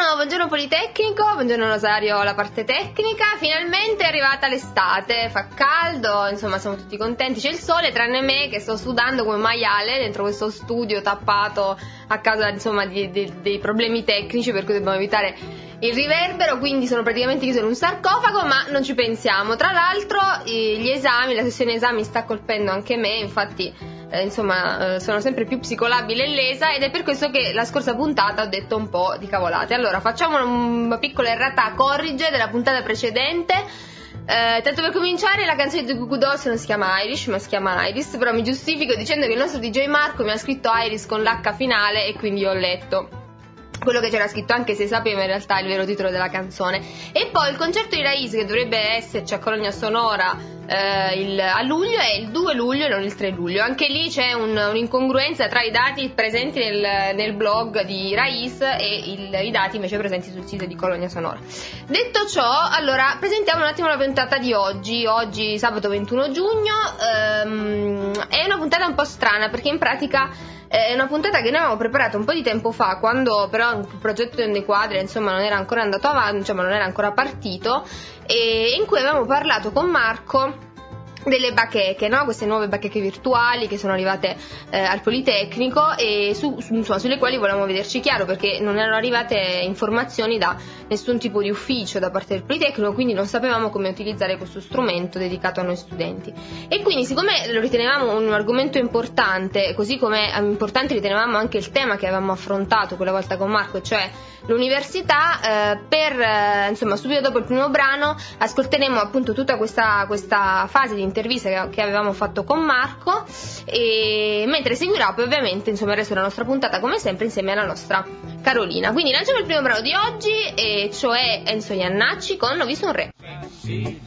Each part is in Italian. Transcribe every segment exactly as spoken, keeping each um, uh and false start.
buongiorno Politecnico, buongiorno Rosario, la parte tecnica. Finalmente è arrivata l'estate, fa caldo, insomma siamo tutti contenti, c'è il sole, tranne me che sto sudando come un maiale dentro questo studio tappato a causa insomma di, di, dei problemi tecnici, per cui dobbiamo evitare il riverbero, quindi sono praticamente chiuso in un sarcofago, ma non ci pensiamo. Tra l'altro gli esami, la sessione esami sta colpendo anche me, infatti Eh, insomma eh, sono sempre più psicolabile e lesa, ed è per questo che la scorsa puntata ho detto un po' di cavolate. Allora facciamo una piccola errata corrige della puntata precedente. Eh, tanto per cominciare, la canzone di Goo Goo Dolls non si chiama Irish ma si chiama Iris, però mi giustifico dicendo che il nostro D J Marco mi ha scritto Iris con l'H finale e quindi ho letto quello che c'era scritto, anche se sapevo in realtà il vero titolo della canzone. E poi il concerto di Raiz, che dovrebbe esserci a Cologna Sonora eh, il, a luglio, è il due luglio e non il tre luglio. Anche lì c'è un, un'incongruenza tra i dati presenti nel, nel blog di Raiz e il, i dati invece presenti sul sito di Cologna Sonora. Detto ciò, allora presentiamo un attimo la puntata di oggi. Oggi sabato ventuno giugno, ehm, è una puntata un po' strana perché in pratica è una puntata che noi avevamo preparato un po' di tempo fa, quando però il progetto dei quadri insomma non era ancora andato avanti, insomma non era ancora partito, e in cui avevamo parlato con Marco delle bacheche, no? Queste nuove bacheche virtuali che sono arrivate eh, al Politecnico, e su, su, insomma, sulle quali volevamo vederci chiaro, perché non erano arrivate informazioni da nessun tipo di ufficio da parte del Politecnico, quindi non sapevamo come utilizzare questo strumento dedicato a noi studenti. E quindi, siccome lo ritenevamo un argomento importante, così come importante ritenevamo anche il tema che avevamo affrontato quella volta con Marco, cioè l'università, eh, per eh, insomma subito dopo il primo brano ascolteremo appunto tutta questa, questa fase di intervista che, che avevamo fatto con Marco, e mentre seguirà poi ovviamente insomma il resto della nostra puntata come sempre insieme alla nostra Carolina. Quindi lanciamo il primo brano di oggi, e cioè Enzo Iannacci con Ho visto un re. Sì,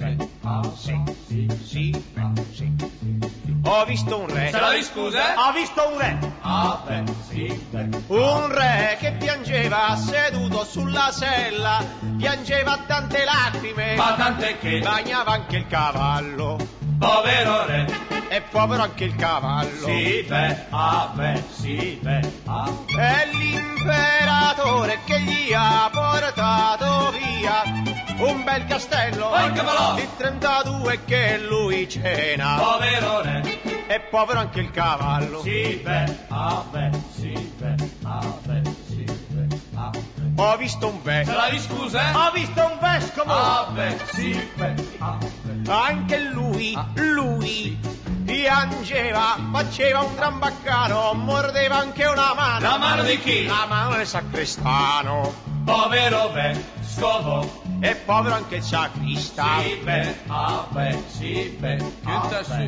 sì, sì, sì. Ho visto un re. Se la scusa? Ho visto un re. Ah, beh, sì, beh. Un re che piangeva seduto sulla sella, piangeva tante lacrime, Ma tante che bagnava anche il cavallo. povero re. E povero anche il cavallo. Sì, beh, ah, beh, sì, beh, ah. È l'imperatore che gli ha portato via un bel castello Porca parola! di trentadue che lui cena. Povero re. E povero anche il cavallo. Sì, beh, ah, beh, sì, beh, ah, beh, sì, beh, ah, beh. Ho visto un Se vescovo. la scusa? Ho visto un vescovo. Ah, beh, sì, beh, ah, beh. Anche lui, Ah. lui piangeva, faceva un gran baccano, mordeva anche una mano. La mano di chi? La mano del sacrestano. Povero vescovo. E povero anche il sacrista. Sì, beh, ah, beh, sì, beh, ah, beh.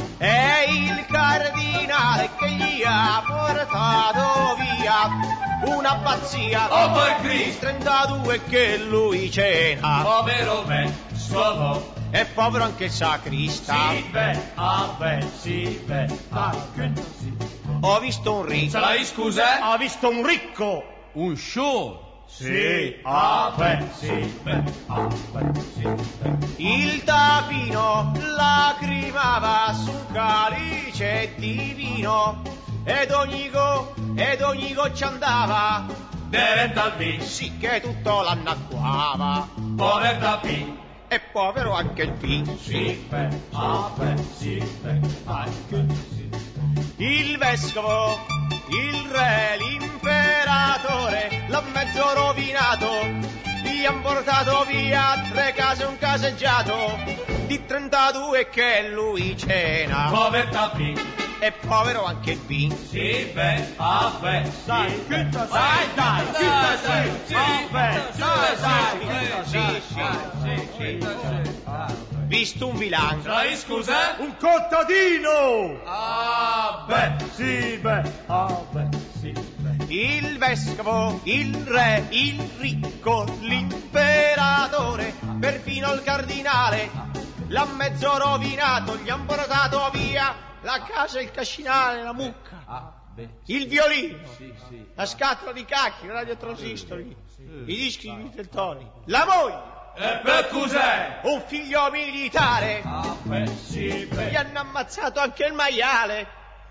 È il cardinale che gli ha portato via una pazzia. Oh, per Cristo! trentadue che lui cena. Povero vescovo. E povero anche il sacrista. Sì, beh, ah, beh, sì, beh, ah, beh, sì. Ho visto un ricco. Se la scusa? Ho visto un ricco. Un show. Sì, ah, beh, sì, beh, ah, beh, sì, beh. Il tapino lacrimava su un calice di vino, ed ogni go, ed ogni goccia andava, Diventa il B. sì che tutto l'annacquava. Povero da P. E povero anche il P. Sì, beh, ah, beh, sì, beh, ah, beh, sì. Il vescovo, il re, l'imperatore l'ha mezzo rovinato, gli han portato via tre case e un caseggiato di trentadue che lui cena. Povero da P. E povero anche il P. Sì, beh, ah, beh, sì, Dai, beh. chiusa, Dai, dai, chiusa, dai, sì, ah, beh, sì, dai, sì, dai, sì, sì, sì, sì, sì, sì. Visto un vilano. Se la scusa? Un contadino. Ah, beh, sì, beh, ah, beh, sì, beh. Il vescovo, il re, il ricco, l'imperatore, perfino il cardinale l'ha mezzo rovinato, gli han portato via la casa, il cascinale, la mucca, Ah, beh, il violino, sì, sì. la scatola di cacchi, il radiotransistori, i dischi di Viteltoni, la moglie, E per cos'è? un figlio militare, Ah, beh, sì, gli beh. hanno ammazzato anche il maiale,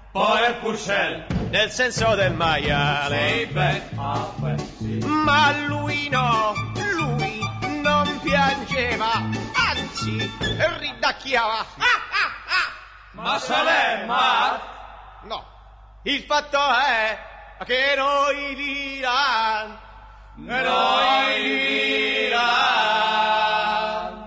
poi il Purcell, nel senso del maiale. Sì, beh, ah, beh, sì. Ma lui no, lui non piangeva, anzi ridacchiava. Ah, ah, ah. Ma se l'è matto? No, il fatto è che noi l'Iran, noi l'Iran,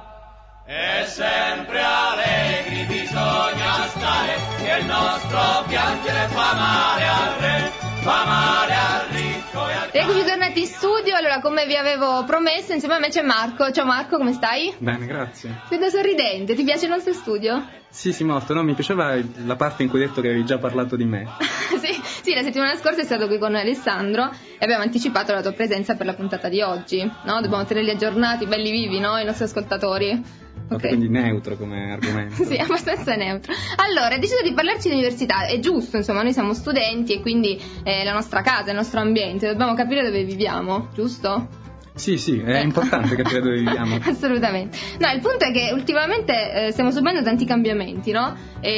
e sempre allegri bisogna stare, che il nostro piangere fa male al re, fa male al ricco e al Eccoci tornati in studio, allora come vi avevo promesso insieme a me c'è Marco. Ciao Marco, come stai? Bene, grazie. Sei da sorridente, ti piace il nostro studio? Sì, sì, molto. No, mi piaceva la parte in cui hai detto che avevi già parlato di me. sì, sì, la settimana scorsa è stato qui con Alessandro e abbiamo anticipato la tua presenza per la puntata di oggi, no? Dobbiamo tenerli aggiornati, belli vivi, no? I nostri ascoltatori. Okay. Quindi neutro come argomento. Sì, abbastanza neutro. Allora, hai deciso di parlarci di università, è giusto, insomma, noi siamo studenti e quindi è la nostra casa, il nostro ambiente, dobbiamo capire dove viviamo, giusto? Sì, sì, è importante capire dove viviamo. Assolutamente. No, il punto è che ultimamente eh, stiamo subendo tanti cambiamenti, no?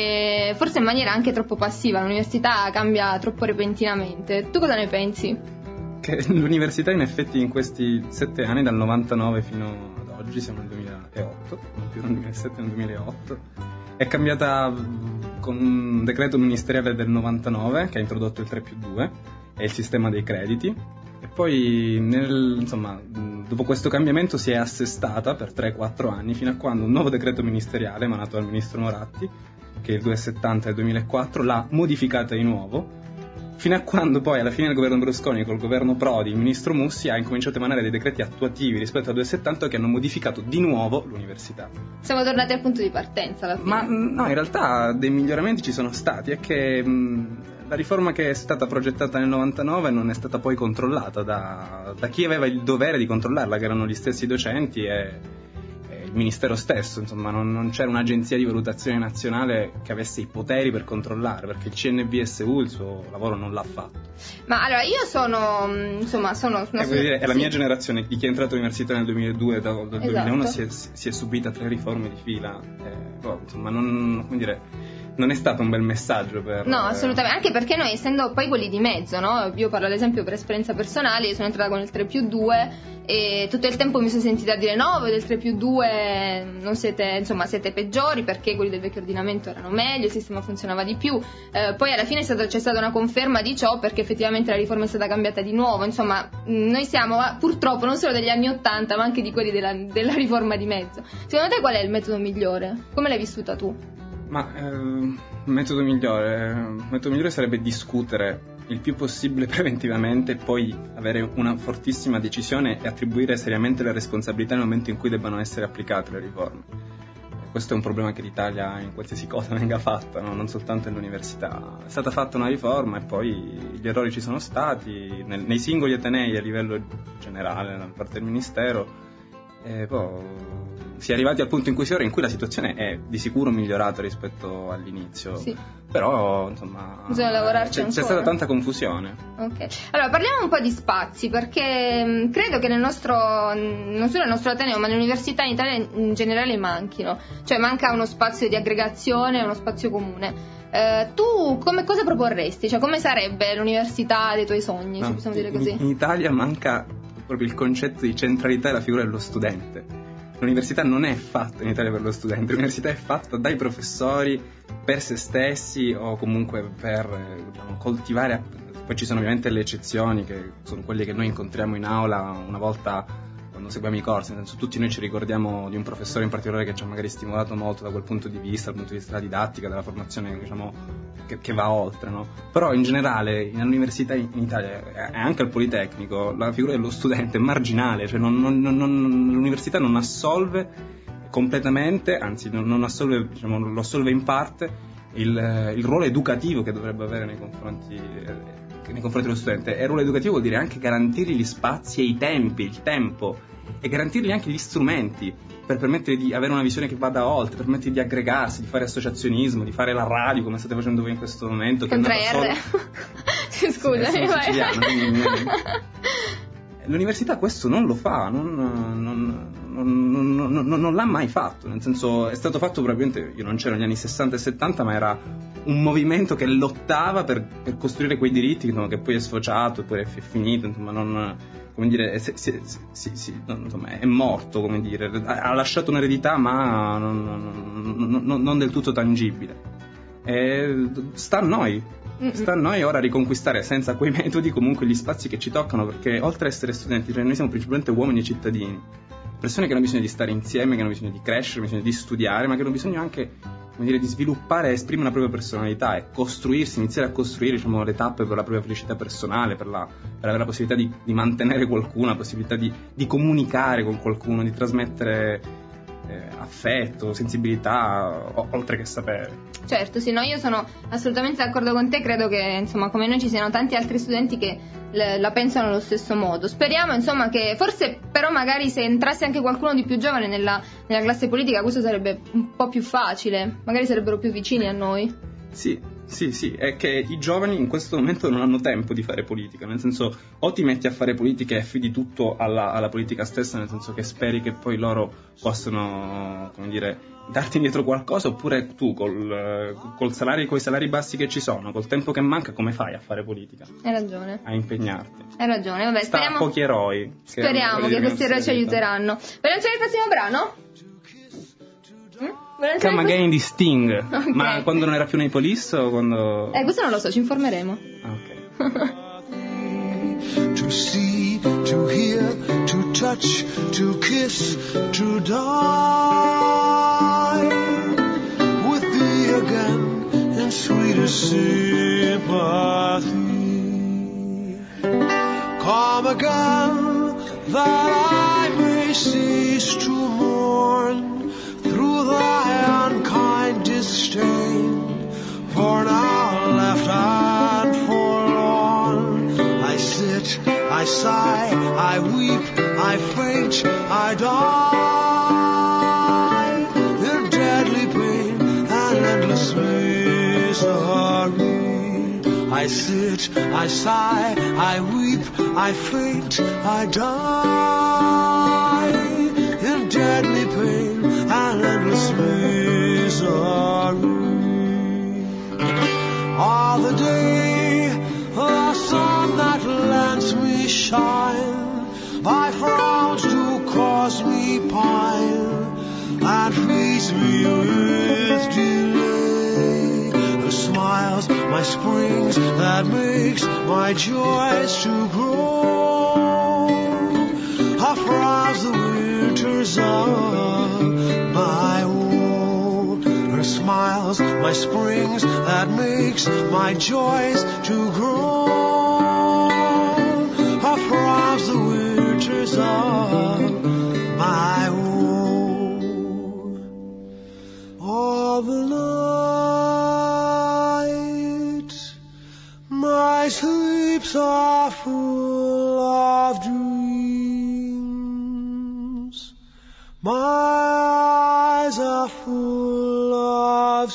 E forse in maniera anche troppo passiva, l'università cambia troppo repentinamente. Tu cosa ne pensi? Che l'università in effetti in questi sette anni, dal novantanove fino ad oggi, siamo nel duemilaotto, non più nel duemilasette, nel duemilaotto, è cambiata con un decreto ministeriale del novantanove che ha introdotto il tre più due e il sistema dei crediti. E poi, nel, insomma, dopo questo cambiamento si è assestata per tre quattro anni, fino a quando un nuovo decreto ministeriale emanato dal ministro Moratti, che è il duecentosettanta del duemilaquattro, l'ha modificata di nuovo, fino a quando poi alla fine del governo Berlusconi, col governo Prodi, il ministro Mussi ha incominciato a emanare dei decreti attuativi rispetto al duecentosettanta che hanno modificato di nuovo l'università. Siamo tornati al punto di partenza alla fine. Ma no, in realtà dei miglioramenti ci sono stati, è che mh, la riforma che è stata progettata nel novantanove non è stata poi controllata da, da chi aveva il dovere di controllarla, che erano gli stessi docenti e, e il ministero stesso, insomma non, non c'era un'agenzia di valutazione nazionale che avesse i poteri per controllare, perché il C N B S U il suo lavoro non l'ha fatto. Ma allora io sono, insomma, sono... Una... Eh, vuol dire, è la sì. mia generazione, di chi è entrato all'università nel duemiladue, da, dal esatto. duemilauno si è, si è subita tre riforme di fila, eh, oh, insomma non, come dire... Non è stato un bel messaggio per... No, assolutamente, anche perché noi essendo poi quelli di mezzo, no? Io parlo ad esempio per esperienza personale, io sono entrata con il tre più due e tutto il tempo mi sono sentita dire no, voi del tre più due non siete, insomma, siete peggiori perché quelli del vecchio ordinamento erano meglio, il sistema funzionava di più, eh, poi alla fine è stato, c'è stata una conferma di ciò perché effettivamente la riforma è stata cambiata di nuovo, insomma noi siamo purtroppo non solo degli anni ottanta ma anche di quelli della, della riforma di mezzo. Secondo te qual è il metodo migliore? Come l'hai vissuta tu? Ma eh, il metodo migliore, il metodo migliore sarebbe discutere il più possibile preventivamente e poi avere una fortissima decisione e attribuire seriamente le responsabilità nel momento in cui debbano essere applicate le riforme. Questo è un problema che l'Italia in qualsiasi cosa venga fatta, no? Non soltanto nell'università. È stata fatta una riforma e poi gli errori ci sono stati nel, nei singoli atenei a livello generale da parte del Ministero e poi si è arrivati al punto in cui si è ora, in cui la situazione è di sicuro migliorata rispetto all'inizio, sì. Però insomma bisogna lavorarci c'è, ancora. C'è stata tanta confusione. Ok, allora parliamo un po' di spazi perché mh, credo che nel nostro, non solo nel nostro ateneo ma nell'università in Italia in generale manchino, cioè manca uno spazio di aggregazione, uno spazio comune. Eh, tu come cosa proporresti? Cioè come sarebbe l'università dei tuoi sogni, No, se possiamo dire in, così? In Italia manca proprio il concetto di centralità della figura dello studente. L'università non è fatta in Italia per lo studente, l'università è fatta dai professori per se stessi o comunque per diciamo, coltivare, poi ci sono ovviamente le eccezioni che sono quelle che noi incontriamo in aula una volta quando seguiamo i corsi, nel senso tutti noi ci ricordiamo di un professore in particolare che ci ha magari stimolato molto da quel punto di vista, dal punto di vista della didattica, della formazione diciamo che, che va oltre, no? Però in generale nell'università in Italia e anche al Politecnico la figura dello studente è marginale, cioè non, non, non, l'università non assolve completamente, anzi non, non assolve, diciamo, lo assolve in parte il, il ruolo educativo che dovrebbe avere nei confronti nei confronti dello studente. E il ruolo educativo vuol dire anche garantirgli gli spazi e i tempi, il tempo, e garantirgli anche gli strumenti per permettere di avere una visione che vada oltre, per permettere di aggregarsi, di fare associazionismo, di fare la radio come state facendo voi in questo momento. Con tre R. Scusami, sì, vai. L'università questo non lo fa, non, non, non, non, non, non l'ha mai fatto, nel senso è stato fatto probabilmente, io non c'ero negli anni sessanta e settanta, ma era un movimento che lottava per, per costruire quei diritti, insomma, che poi è sfociato e poi è finito, insomma, non, come dire, è, si, si, si, si, insomma, è morto, come dire, ha lasciato un'eredità ma non, non, non, non del tutto tangibile. E sta a noi. Sta a noi ora riconquistare senza quei metodi comunque gli spazi che ci toccano, perché oltre a essere studenti, cioè noi siamo principalmente uomini e cittadini, persone che hanno bisogno di stare insieme, che hanno bisogno di crescere, bisogno di studiare, ma che hanno bisogno anche, come dire, di sviluppare e esprimere una propria personalità e costruirsi, iniziare a costruire, diciamo, le tappe per la propria felicità personale, per, la, per avere la possibilità di, di mantenere qualcuno, la possibilità di, di comunicare con qualcuno, di trasmettere eh, affetto, sensibilità, o, oltre che sapere. Certo, sì, no, io sono assolutamente d'accordo con te, credo che insomma come noi ci siano tanti altri studenti che le, la pensano allo stesso modo. Speriamo insomma che forse però magari se entrasse anche qualcuno di più giovane nella, nella classe politica questo sarebbe un po' più facile, magari sarebbero più vicini a noi. Sì, sì, sì, è che i giovani in questo momento non hanno tempo di fare politica, nel senso o ti metti a fare politica e affidi tutto alla, alla politica stessa, nel senso che speri che poi loro possano, come dire, darti indietro qualcosa, oppure tu col, col salari, coi salari bassi che ci sono, col tempo che manca, come fai a fare politica? Hai ragione. A impegnarti. Hai ragione, vabbè, Sta speriamo. a pochi eroi. Speriamo che, che questi eroi ci aiuteranno. Vogliamo sentire il prossimo brano? Mm? Come Again di Sting. Okay. Ma quando non era più nei Police o quando... Eh, questo non lo so, ci informeremo. Ok. To see, to hear, to touch, to kiss, to die with thee again in sweetest sympathy. Come again that I may cease to mourn through thy unkind disdain, for now left and forlorn I sit, I sigh, I weep, I faint, I die in deadly pain and endless misery. I sit, I sigh, I weep, I faint, I die in deadly pain and endless misery. All the day, the sun that lends me shine, by frowns do cause me pine, and feeds me with delay. The smiles, my springs, that makes my joys to grow, are frowns the winters of my woe. Her smiles, my springs, that makes my joys to grow, are frowns the winters of my woe. All the night my sleeps are full of dreams, my eyes are full of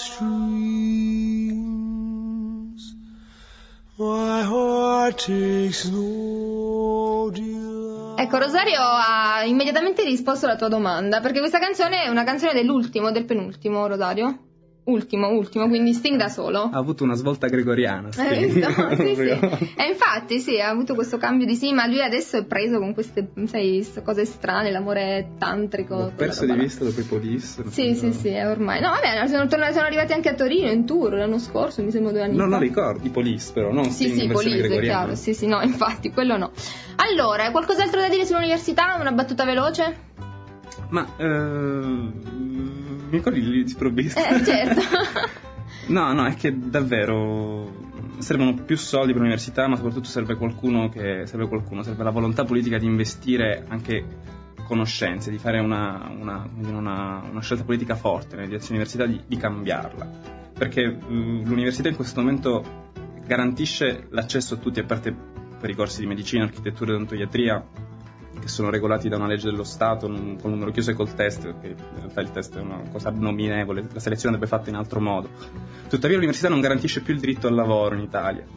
streams, my heart takes no delight. Ecco, Rosario ha immediatamente risposto alla tua domanda, perché questa canzone è una canzone dell'ultimo, del penultimo, Rosario? Ultimo, ultimo, quindi Sting da solo. Ha avuto una svolta gregoriana. Sting. Hai visto? Sì, sì. E infatti sì, ha avuto questo cambio di sì, ma lui adesso è preso con queste, sai, cose strane, l'amore tantrico. L'ho perso di vista dopo i Police. Sì, sì, sì, è ormai. No, vabbè, sono, tornati, sono arrivati anche a Torino in tour l'anno scorso, mi sembra due anni no, fa. Non ricordo, i Police però, non Sì, Sting sì, in versione Police, è gregoriana. chiaro, sì, sì, no, infatti, quello no. Allora, qualcos'altro da dire sull'università? Una battuta veloce? Ma, eh, mi ricordi lì di sprovvista? Eh, certo. No, no, è che davvero servono più soldi per l'università, ma soprattutto serve qualcuno che serve qualcuno, serve la volontà politica di investire anche conoscenze, di fare una, una, una, una scelta politica forte nella direzione dell'università, di, di cambiarla. Perché uh, l'università in questo momento garantisce l'accesso a tutti, a parte per i corsi di medicina, architettura e odontoiatria, che sono regolati da una legge dello Stato con un numero chiuso e col test, perché in realtà il test è una cosa abnominevole, la selezione andrebbe fatta in altro modo. Tuttavia l'università non garantisce più il diritto al lavoro in Italia,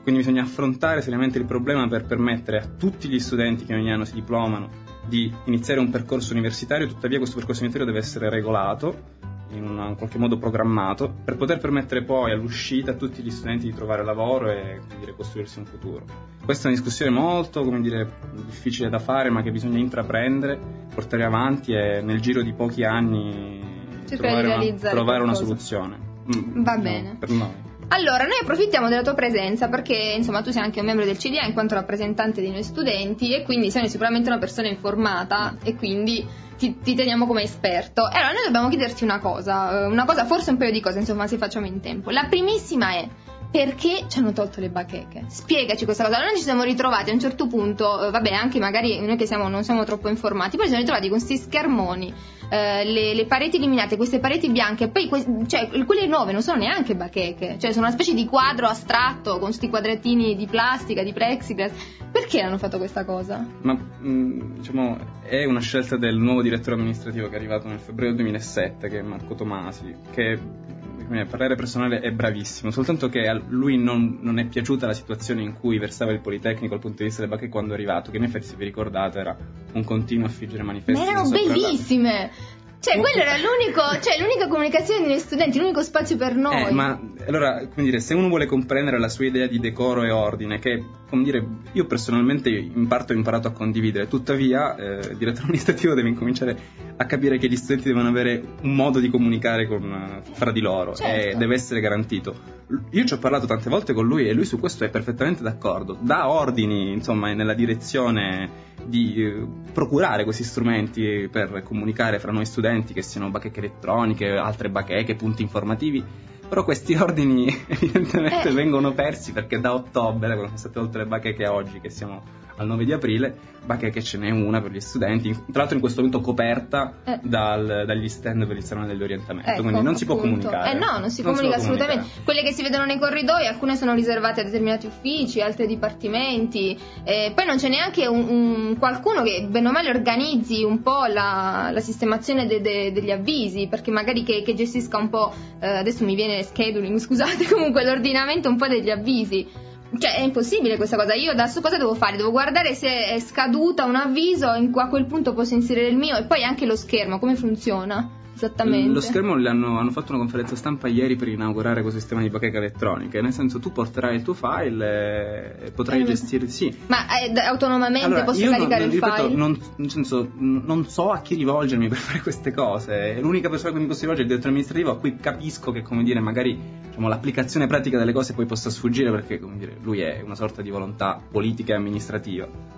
quindi bisogna affrontare seriamente il problema per permettere a tutti gli studenti che ogni anno si diplomano di iniziare un percorso universitario. Tuttavia questo percorso universitario deve essere regolato, in un qualche modo programmato, per poter permettere poi all'uscita a tutti gli studenti di trovare lavoro e, come dire, costruirsi un futuro. Questa è una discussione molto, come dire, difficile da fare, ma che bisogna intraprendere, portare avanti e nel giro di pochi anni cercare trovare, di una, trovare una soluzione. Mm, Va no, bene. Per noi. Allora, noi approfittiamo della tua presenza perché, insomma, tu sei anche un membro del C D A in quanto rappresentante di noi studenti e quindi sei sicuramente una persona informata e quindi ti, ti teniamo come esperto. E allora noi dobbiamo chiederti una cosa, una cosa, forse un paio di cose, insomma, se facciamo in tempo. La primissima è: perché ci hanno tolto le bacheche? Spiegaci questa cosa. Noi ci siamo ritrovati a un certo punto, eh, vabbè, anche magari noi che siamo, non siamo troppo informati, poi ci siamo ritrovati con questi schermoni, eh, le, le pareti eliminate, queste pareti bianche, poi que- cioè, quelle nuove non sono neanche bacheche, cioè sono una specie di quadro astratto con questi quadratini di plastica, di plexiglass. Perché hanno fatto questa cosa? Ma mh, diciamo è una scelta del nuovo direttore amministrativo che è arrivato nel febbraio duemilasette, che è Marco Tomasi, che a parere personale è bravissimo, soltanto che a lui non, non è piaciuta la situazione in cui versava il Politecnico dal punto di vista delle bacheche quando è arrivato, che in effetti, se vi ricordate, era un continuo affiggere manifesti. Ma erano bellissime! Cioè, quello era l'unico, cioè l'unica comunicazione degli studenti, l'unico spazio per noi. Eh, ma allora, come dire, se uno vuole comprendere la sua idea di decoro e ordine, che, come dire, io personalmente in parte ho imparato a condividere, tuttavia eh, il direttore amministrativo deve incominciare a capire che gli studenti devono avere un modo di comunicare con, fra di loro, certo, e deve essere garantito. Io ci ho parlato tante volte con lui e lui su questo è perfettamente d'accordo, dà ordini, insomma, nella direzione di eh, procurare questi strumenti per comunicare fra noi studenti, che siano bacheche elettroniche, altre bacheche, punti informativi, però questi ordini evidentemente eh. vengono persi, perché da ottobre, quando sono state tolte le bacheche a oggi, che siamo al nove di aprile, bacheche ce n'è una per gli studenti, tra l'altro in questo momento coperta eh. dal, dagli stand per il salone dell'orientamento, ecco, quindi non si appunto. può comunicare. Eh no, non si non comunica si assolutamente. comunicare. Quelle che si vedono nei corridoi, alcune sono riservate a determinati uffici, altre dipartimenti, eh, poi non c'è neanche un, un qualcuno che bene o male organizzi un po' la, la sistemazione de, de, degli avvisi, perché magari che, che gestisca un po', eh, adesso mi viene scheduling, scusate, comunque l'ordinamento un po' degli avvisi. Cioè è impossibile questa cosa. Io adesso cosa devo fare? Devo guardare se è scaduta un avviso, in, a quel punto posso inserire il mio, e poi anche lo schermo, come funziona esattamente? Lo schermo hanno, hanno fatto una conferenza stampa ieri per inaugurare questo sistema di bacheche elettroniche, nel senso tu porterai il tuo file e potrai eh, gestire, sì. Ma eh, autonomamente allora, posso io caricare non, il ripeto, file? Non, nel senso, non so a chi rivolgermi per fare queste cose. L'unica persona a cui mi posso rivolgere è il direttore amministrativo, a cui capisco che, come dire, magari, diciamo, l'applicazione pratica delle cose poi possa sfuggire, perché, come dire, lui è una sorta di volontà politica e amministrativa.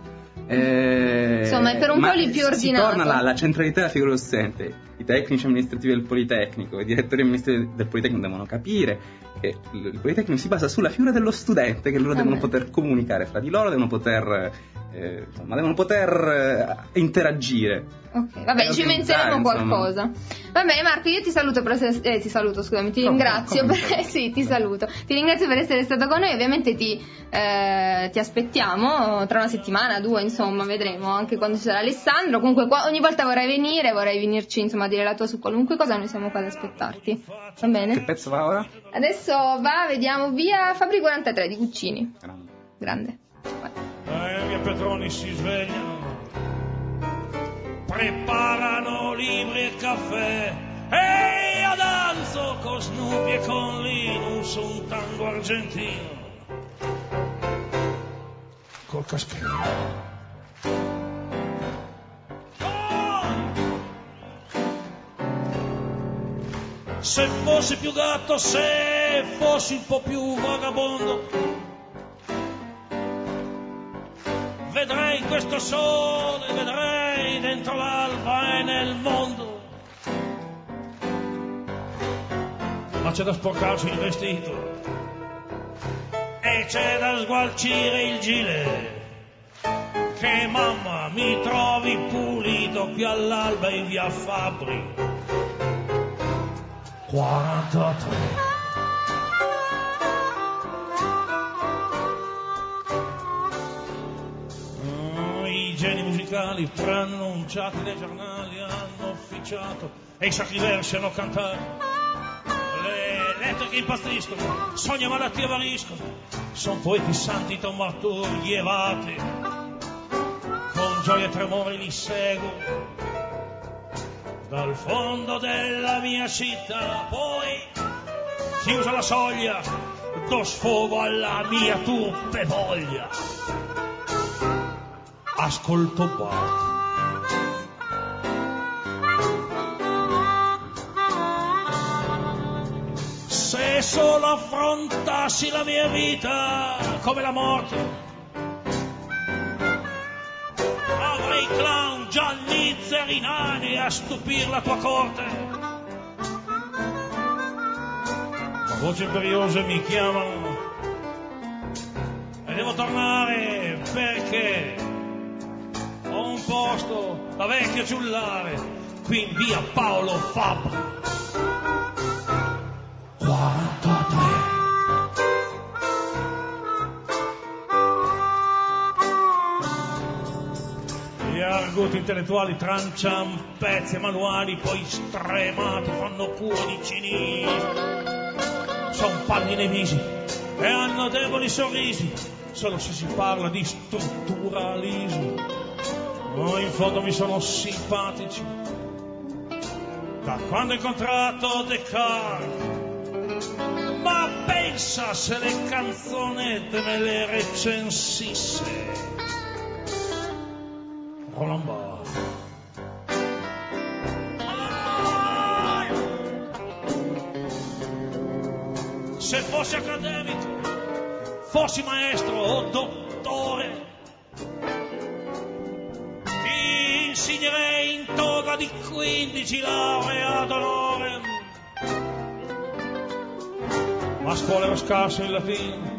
Eh, Insomma, è per un po' lì più ordinato. Si torna là, la centralità della figura dello studente. I tecnici amministrativi del Politecnico, i direttori amministrativi del Politecnico devono capire che il Politecnico si basa sulla figura dello studente, che loro Vabbè. devono poter comunicare fra di loro, devono poter eh, insomma, devono poter eh, interagire. Ok, vabbè, Eh, ci inventeremo insomma. qualcosa. Va bene, Marco, io ti saluto per essere, eh, ti saluto, scusami, ti Come? ringrazio Come? per, sì, ti saluto. Ti ringrazio per essere stato con noi. Ovviamente ti, eh, ti aspettiamo tra una settimana, due, insomma, vedremo anche quando ci sarà Alessandro. Comunque qua, ogni volta vorrai venire, vorrai venirci, insomma, a dire la tua su qualunque cosa, noi siamo qua ad aspettarti. Va bene? Che pezzo va ora? Adesso va, vediamo, via Fabri quarantatré di Guccini. Grande. Grande. Vai. Eh, via Petroni si svegliano, preparano libri e caffè, e io danzo con Snoopy e con Linus un tango argentino col caschetto. Oh! Se fossi più gatto, se fossi un po' più vagabondo, vedrei questo sole, vedrei dentro l'alba e nel mondo. Ma c'è da sporcarsi il vestito e c'è da sgualcire il gilet, che mamma mi trovi pulito qui all'alba in via Fabri quarantatré. I geni musicali preannunciati nei giornali hanno officiato e i sacri versi hanno cantato. Le lettere che impazziscono, sogni e malattie variscono, son poeti santi taumaturghi elevati, con gioia e tremore li seguo, dal fondo della mia città, poi, chiusa la soglia, do sfogo alla mia turpe voglia, ascolto Bach. Se solo affrontassi la mia vita come la morte, avrei clown, giannizi e rinani a stupir la tua corte. Ma voci imperiose mi chiamano e devo tornare perché ho un posto da vecchio giullare qui in via Paolo Fabbri quarantatré. Gli arguti intellettuali tranciano pezzi e manuali, poi stremati fanno cura di cinismo. Son pallidi nei visi e hanno deboli sorrisi, solo se si parla di strutturalismo. No, in fondo mi sono simpatici da quando ho incontrato Descartes. Ma pensa se le canzonette me le recensisse Roland Barthes. Se fossi accademico, fossi maestro o dottore, ti insegnerei in toga di quindici lauree ad onore. Ma a scuola ero scarso in latino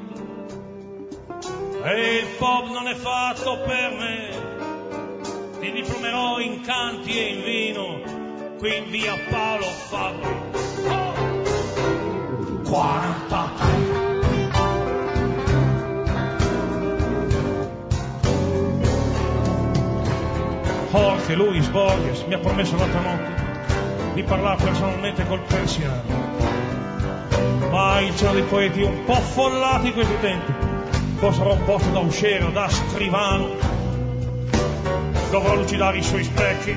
e il pop non è fatto per me. Ti diplomerò in canti e in vino qui in via Paolo Fabbri oh! quarantatré. Jorge Luis Borges mi ha promesso l'altra notte di parlare personalmente col persiano. Ma il cielo dei poeti un po' follati in questi tempi, poi sarò un posto da usciere o da scrivano, dovrò lucidare i suoi specchi,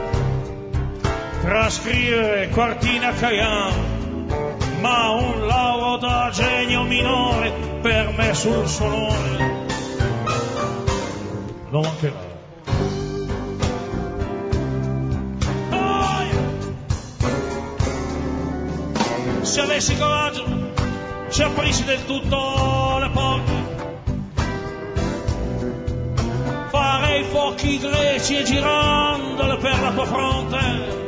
trascrivere quartine a Caiano, ma un lauro da genio minore per me sul suo nome non mancherà. Se avessi coraggio, se aprissi del tutto le porte, farei fuochi greci e girandole per la tua fronte.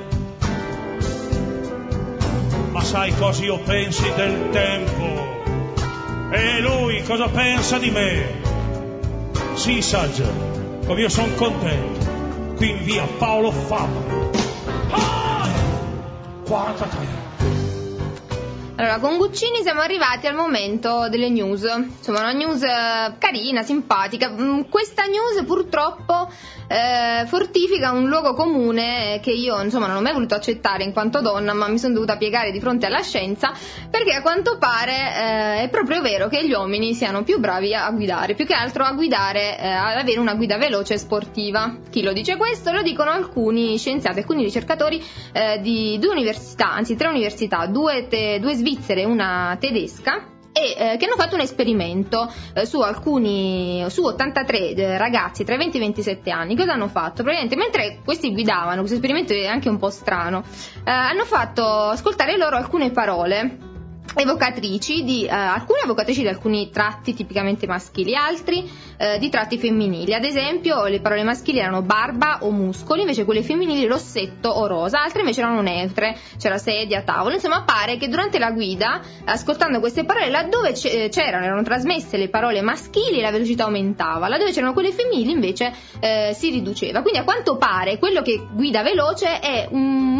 Ma sai cosa io pensi del tempo? E lui cosa pensa di me? Sì, saggia, come io son contento, qui in via Paolo Fabbri ah! quarantatré. Allora, con Guccini siamo arrivati al momento delle news, insomma una news carina, simpatica. Questa news purtroppo eh, fortifica un luogo comune che io insomma non ho mai voluto accettare in quanto donna, ma mi sono dovuta piegare di fronte alla scienza, perché a quanto pare eh, è proprio vero che gli uomini siano più bravi a guidare, più che altro a guidare, eh, ad avere una guida veloce e sportiva. Chi lo dice questo? Lo dicono alcuni scienziati, alcuni ricercatori eh, di due università, anzi tre università, due, te, due svizzere e una tedesca, e eh, che hanno fatto un esperimento eh, su alcuni su ottantatré eh, ragazzi tra i venti e i ventisette anni. Cosa hanno fatto? Probabilmente mentre questi guidavano, questo esperimento è anche un po' strano, eh, hanno fatto ascoltare loro alcune parole evocatrici di eh, alcune evocatrici di alcuni tratti tipicamente maschili, altri eh, di tratti femminili. Ad esempio, le parole maschili erano barba o muscoli, invece quelle femminili rossetto o rosa, altre invece erano neutre, c'era sedia, tavolo. Insomma, pare che durante la guida, ascoltando queste parole, laddove c'erano, erano trasmesse le parole maschili, la velocità aumentava, laddove c'erano quelle femminili invece eh, si riduceva. Quindi a quanto pare quello che guida veloce è un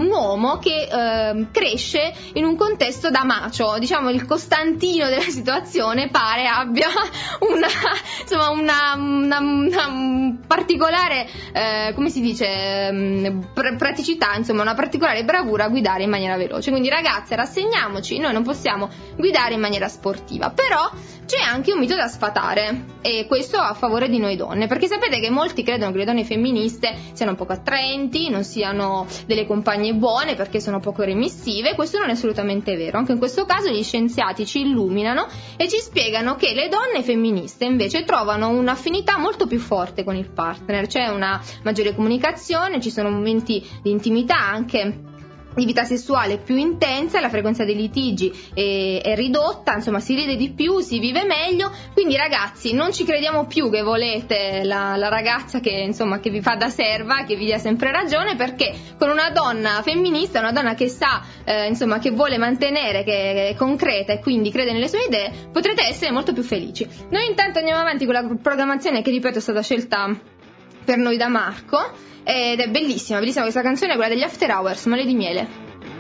un uomo che eh, cresce in un contesto da macho, diciamo il Costantino della situazione pare abbia una, insomma, una, una, una particolare, eh, come si dice, pr- praticità, insomma una particolare bravura a guidare in maniera veloce. Quindi ragazze, rassegniamoci, noi non possiamo guidare in maniera sportiva, però c'è anche un mito da sfatare, e questo a favore di noi donne, perché sapete che molti credono che le donne femministe siano poco attraenti, non siano delle compagne buone perché sono poco remissive. Questo non è assolutamente vero. Anche in questo caso gli scienziati ci illuminano e ci spiegano che le donne femministe invece trovano un'affinità molto più forte con il partner, c'è una maggiore comunicazione, ci sono momenti di intimità, anche di vita sessuale più intensa, la frequenza dei litigi è, è ridotta, insomma si ride di più, si vive meglio. Quindi ragazzi, non ci crediamo più che volete la, la ragazza che insomma che vi fa da serva, che vi dia sempre ragione, perché con una donna femminista, una donna che sa eh, insomma che vuole mantenere, che è concreta e quindi crede nelle sue idee, potrete essere molto più felici. Noi intanto andiamo avanti con la programmazione che, ripeto, è stata scelta per noi da Marco, ed è bellissima, bellissima questa canzone, quella degli After Hours, Male di miele.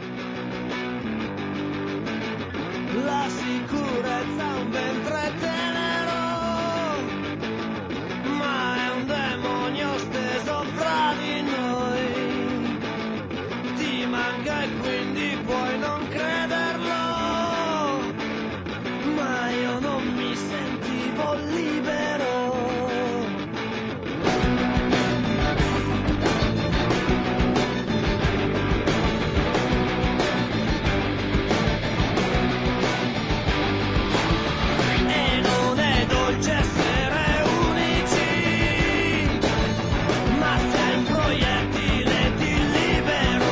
La sicurezza è un ventre tenero, ma è un demonio steso fra di noi. Ti manca e quindi puoi non crederlo, ma io non mi sentivo libero. Essere unici, ma sei un proiettile di libero.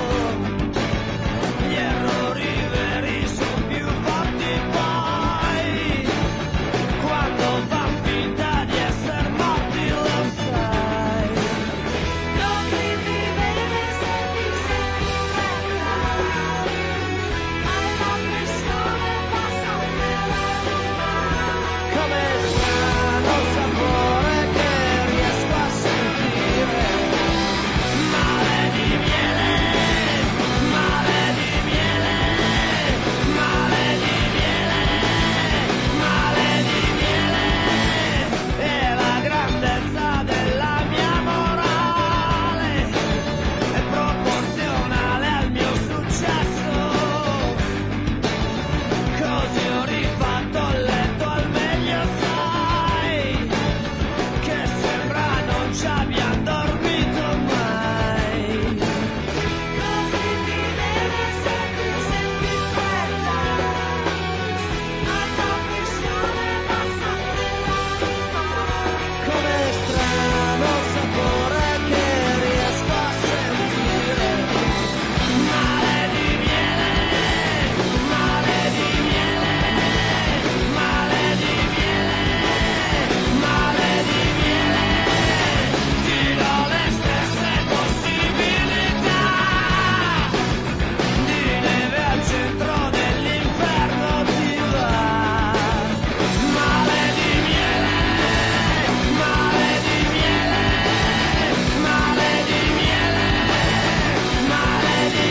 Gli errori veri sono più forti poi, quando fan finta di essere morti, lo sai. Non mi vivere se ti senti bella, alla pressione passa nella come strano sapore che riesco a sentire, male di miele, male di miele, male di miele, male di miele, e la grandezza della mia morale è proporzionale al mio successo, così ho rifatto il letto al meglio. Sai che sembra non ci abbiamo dormito mai. Così ti vedi se ti senti bella, alta pressione bassa nell'anima. Come strano sapore che riesco a sentire, male di miele, male di miele, male di miele, male di miele, ti do le stesse possibilità di neve al centro dell'inferno ti va. Male di miele, male di miele, male di miele, male di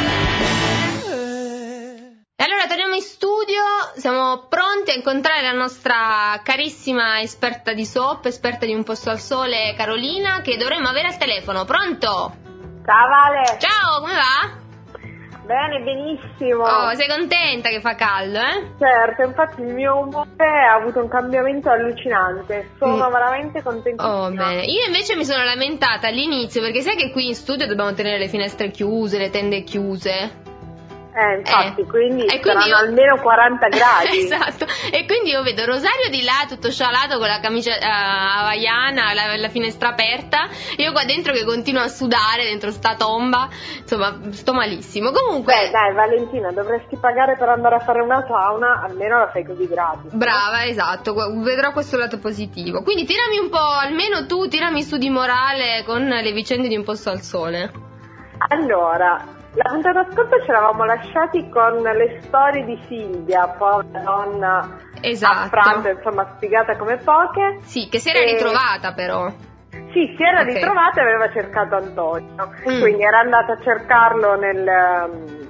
miele. E allora torniamo in studio, siamo pronti a incontrare la nostra carissima esperta di soap, esperta di Un posto al sole, Carolina, che dovremmo avere al telefono. Pronto? Ciao Vale, Ciao, come va? bene, benissimo. Oh, sei contenta che fa caldo, eh? Certo, infatti il mio umore ha avuto un cambiamento allucinante, sono Mm. veramente contentissima. Oh, bene. Io invece mi sono lamentata all'inizio, perché sai che qui in studio dobbiamo tenere le finestre chiuse, le tende chiuse. Eh, infatti, Eh. quindi E quindi saranno io- almeno quaranta gradi. Esatto. E quindi io vedo Rosario di là tutto scialato con la camicia eh, hawaiana, la, la finestra aperta, io qua dentro che continuo a sudare dentro sta tomba, insomma sto malissimo. Comunque Beh, dai, Valentina, dovresti pagare per andare a fare una sauna, almeno la fai così gratis. brava, esatto, gu- vedrò questo lato positivo. Quindi tirami un po', almeno tu tirami su di morale con le vicende di Un posto al sole. Allora, la puntata scorsa ci eravamo lasciati con le storie di Silvia, povera donna Esatto. affranta, insomma, spiegata come poche. Sì, che si era E- ritrovata però. Sì, si era Ok. ritrovato e aveva cercato Antonio, Mm. quindi era andato a cercarlo nel, um,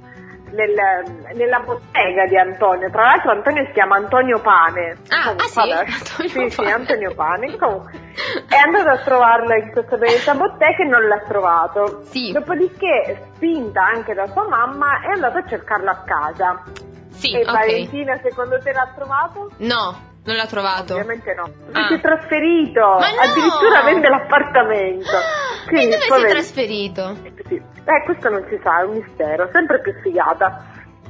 nel- nella bottega di Antonio. Tra l'altro Antonio si chiama Antonio Pane. Ah, Comunque, ah sì? vabbè. Antonio sì, sì, Pane. Antonio Pane. Comunque, è andato a trovarlo in questa benedetta bottega e non l'ha trovato. Sì. Dopodiché, spinta anche da sua mamma, è andato a cercarlo a casa. Sì, E ok. Valentina, secondo te l'ha trovato? No, non l'ha trovato. Ovviamente no. Ah. Si è trasferito, Ma no! addirittura vende l'appartamento. E Quindi, dove si è poveri- trasferito? Sì. Eh, questo non si sa, è un mistero, sempre più sfigata.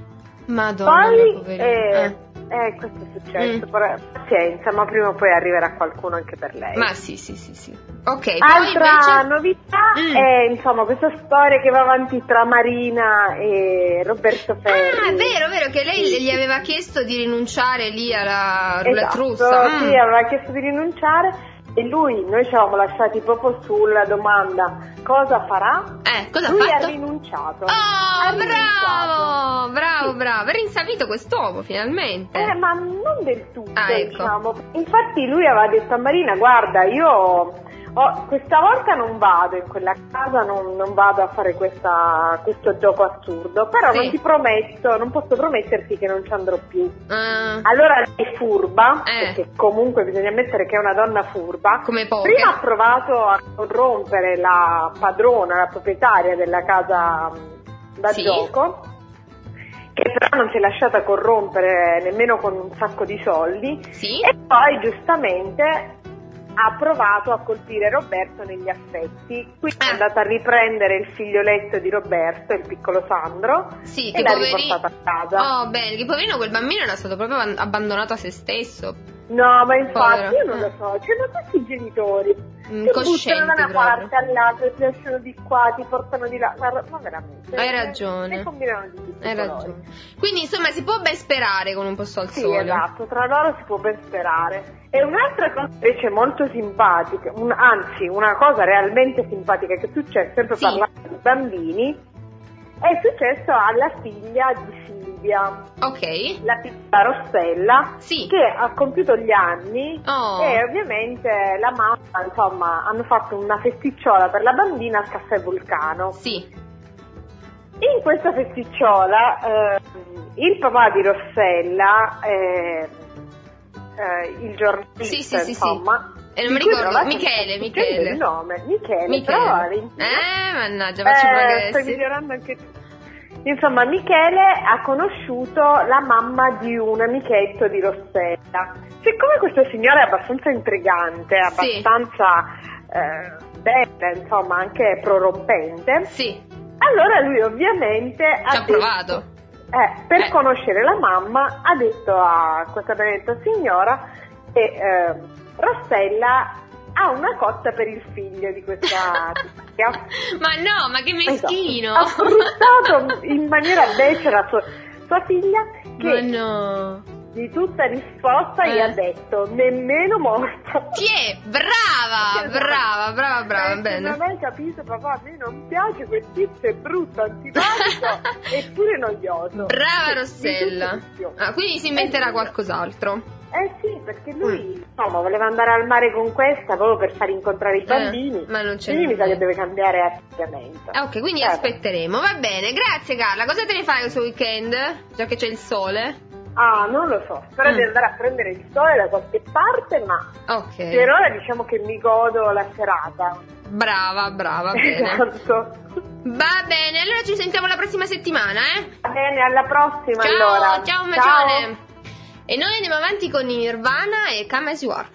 Madonna, Poi, poverino. eh, Eh. eh, questo è successo, Mm. però pazienza, ma prima o poi arriverà qualcuno anche per lei. Ma sì, sì, sì, sì. Ok, Altra poi invece... novità Mm. è, insomma, questa storia che va avanti tra Marina e Roberto Ferri. Ah, è vero, vero, che lei gli aveva chiesto di rinunciare lì alla roulette Esatto, russa. Mm. sì, aveva chiesto di rinunciare e lui, noi ci avevamo lasciati proprio sulla domanda cosa farà. Eh, cosa lui ha fatto? ha rinunciato. Oh, Ha bravo, bravo, Sì. bravo. Ben rinsavito quest'uomo, finalmente. Eh, ma non del tutto, Ah, ecco. diciamo. Infatti lui aveva detto a Marina, guarda, io ho- questa volta non vado in quella casa, non, non vado a fare questa- questo gioco assurdo, però Sì. non ti prometto, non posso prometterti che non ci andrò più. Ah, Allora lei è furba, Eh. perché comunque bisogna ammettere che è una donna furba. come poche. Prima ha provato a corrompere la padrona, la proprietaria della casa mh, da Sì. gioco, che però non si è lasciata corrompere nemmeno con un sacco di soldi, Sì? e poi giustamente ha provato a colpire Roberto negli affetti, quindi Ah. è andata a riprendere il figlioletto di Roberto, il piccolo Sandro, Sì, e che l'ha poveri- riportato a casa. Oh, bene, che poverino quel bambino era stato proprio abban- abbandonato a se stesso. No, ma infatti Povero. io non lo so, c'erano questi genitori Mm, che coscienti buttano da una proprio. parte all'altra, ti lasciano di qua, ti portano di là, guarda, ma veramente. Hai eh, ragione. E combinano di tutti i Hai colori. ragione. Quindi, insomma, si può ben sperare con un posto al Sì, sole. esatto, tra loro si può ben sperare. E un'altra cosa invece molto simpatica, un- anzi una cosa realmente simpatica che è successa, sempre Sì. parlando di bambini, è successo alla figlia di Silvia, Ok. la piccola Rossella, Sì. che ha compiuto gli anni. Oh. E ovviamente la mamma, insomma, hanno fatto una festicciola per la bambina al Caffè Vulcano. Sì. In questa festicciola eh, il papà di Rossella, eh, eh, il giornalista, Sì, sì, sì, insomma, E non mi di cui ricordo, tra l'altro Michele, mi sto dicendo Michele. il nome, Michele, Michele. però Valentina, Eh, mannaggia, faccio eh, progressi. stai migliorando anche tu. Insomma, Michele ha conosciuto la mamma di un amichetto di Rossella. Siccome questa signora è abbastanza intrigante, Sì. abbastanza eh, bella, insomma, anche prorompente, Sì, allora lui ovviamente ci ha detto- provato. eh, per Eh. conoscere la mamma ha detto a questa benedetta signora che eh, Rossella ha una cotta per il figlio di questa figlia. Ma no, ma che meschino. Esatto. Ha sfruttato in maniera becera sua, sua figlia, Ma che no. di tutta risposta gli Eh. ha detto nemmeno morta. Chi è? Brava, brava, brava, brava, Eh, bene. Non hai capito, papà, a me non piace, quel tizio è brutto, antipatico eppure noioso. Brava Di Rossella. tutto di più. Ah, quindi si inventerà Eh, qualcos'altro. Eh sì, perché lui Mm. insomma voleva andare al mare con questa proprio per far incontrare i bambini. Eh, ma non c'è Quindi mi sa che niente. deve cambiare atteggiamento. Ah, ok, quindi Eh, aspetteremo. Va bene, grazie Carla. Cosa te ne fai questo weekend? Già che c'è il sole? Ah, non lo so, spero Mm. di andare a prendere il sole da qualche parte, ma Ok. per ora diciamo che mi godo la serata. Brava, brava, bene. Esatto. Va bene, allora ci sentiamo la prossima settimana, eh? Va bene, alla prossima Ciao, allora. ciao un bacione. E noi andiamo avanti con Nirvana e Come As You Are.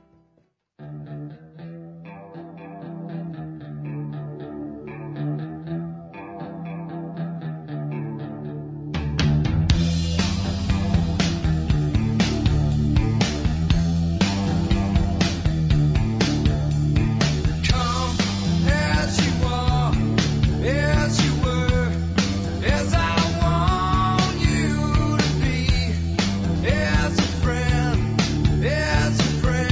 Come as you are, as you were, as I want you to be, as a friend, as a friend.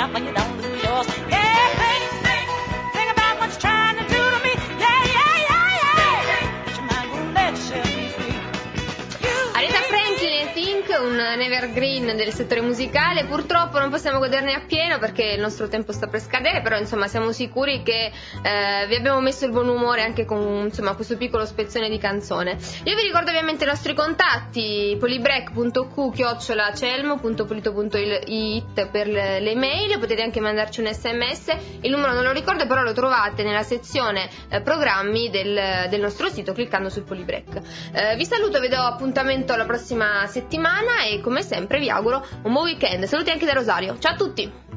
mouth and you don't do yours. Yeah, think, think, think about what you're trying to do to me. Yeah, yeah, yeah, yeah. But your mind won't let yourself be free. Aretha Franklin e Think, un evergreen del settore musicale. Purtroppo non possiamo goderne appieno perché il nostro tempo sta per scadere, però insomma siamo sicuri che eh, vi abbiamo messo il buon umore anche con insomma questo piccolo spezzone di canzone. Io vi ricordo ovviamente i nostri contatti: polybreak punto cu chiocciola celmo punto polito punto it per le, le mail. Potete anche mandarci un sms, il numero non lo ricordo, però lo trovate nella sezione eh, programmi del, del nostro sito cliccando sul Polybreak. Eh, vi saluto, vi do appuntamento la prossima settimana e come sempre vi auguro un buon weekend. Saluti anche da Rosario, ciao a tutti.